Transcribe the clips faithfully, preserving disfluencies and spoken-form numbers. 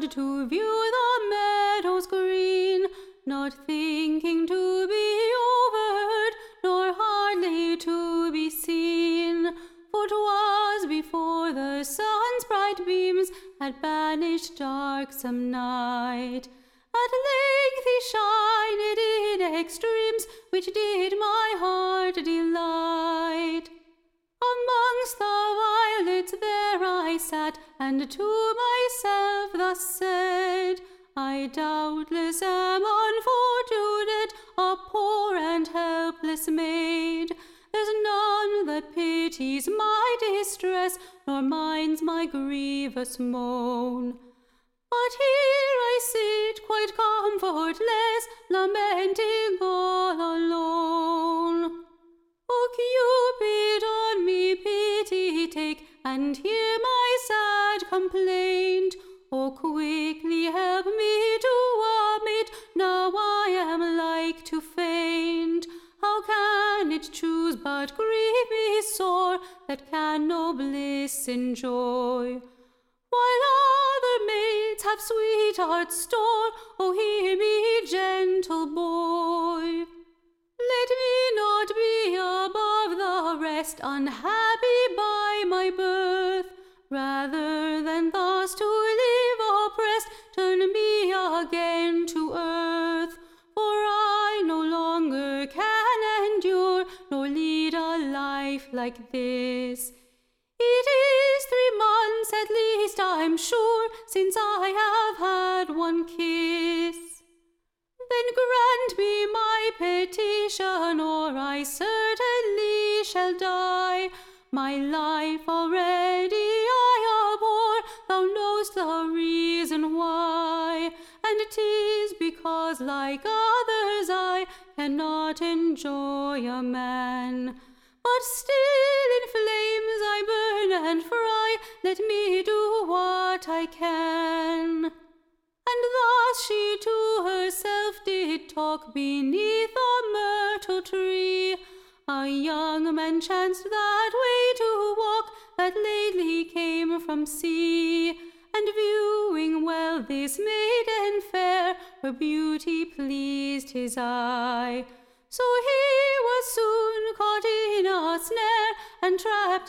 abroad to view the meadows green, not thinking to be overheard, nor hardly to be seen. For 'twas before the sun's bright beams had banished darksome night. At length he shined in extremes, which did my heart delight. Amongst the violets there I sat, and to myself thus said, I doubtless am unfortunate, a poor and helpless maid. There's none that pities my distress, nor minds my grievous moan. But here I sit quite comfortless, lamenting all alone. O Cupid, on me pity take, and hear my sad complaint. O quickly help me to a mate, now I am like to faint. How can it choose but grieve me sore, that can no bliss enjoy? While other maids have sweetheart's store, O hear me, gentle boy. Let me not be above the rest, unhappy by my birth. Rather than thus to live oppressed, turn me again to earth. For I no longer can endure, nor lead a life like this. It is three months at least, I'm sure, since I have had one kiss. Then grant me my petition, or I certainly shall die. My life already I abhor, thou know'st the reason why. And 'tis because, like others, I cannot enjoy a man. But still in flames I burn and fry, let me do what I can. And thus she to herself did talk beneath a myrtle tree. A young man chanced that way to walk, that lately came from sea. And viewing well this maiden fair, her beauty pleased his eye. So he was soon caught in a snare, and trapped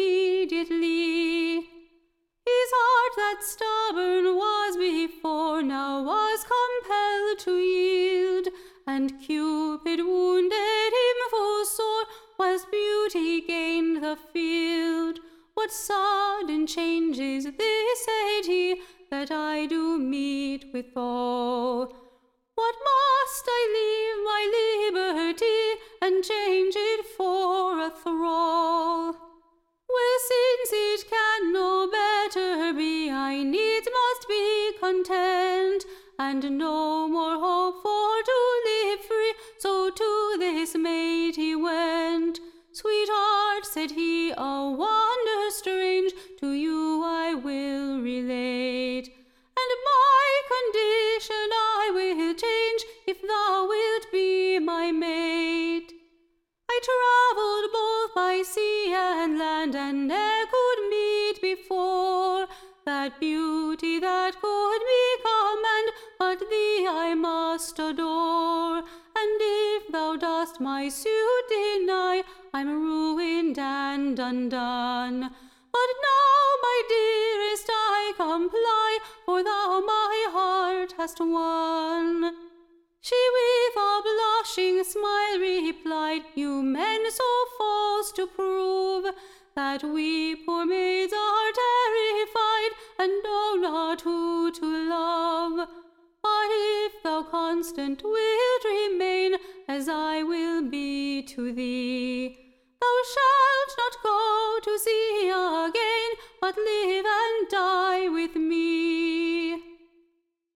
immediately. His heart that stubborn was before, now was compelled to yield, and Cupid wounded him full sore, whilst beauty gained the field. What sudden change is this, said he, that I do meet withal? What must I leave my liberty, and change it for a thrall? Well, since it can no better be, I needs must be content, and no more hope for to live free. So to this maid he went. Sweetheart, said he, a wonder strange to you I will relate, and my condition I will change, if thou wilt be my mate. I travelled both by sea and land, and ne'er could meet before that beauty that could me command, but thee I must adore. And if thou dost my suit deny, I'm ruined and undone. But now, my dearest, I comply, for thou my heart hast won. She with a blushing smile replied, You men so false to prove, that we poor maids are terrified, and know not who to love. But if thou constant wilt remain, as I will be to thee, thou shalt not go to sea again, but live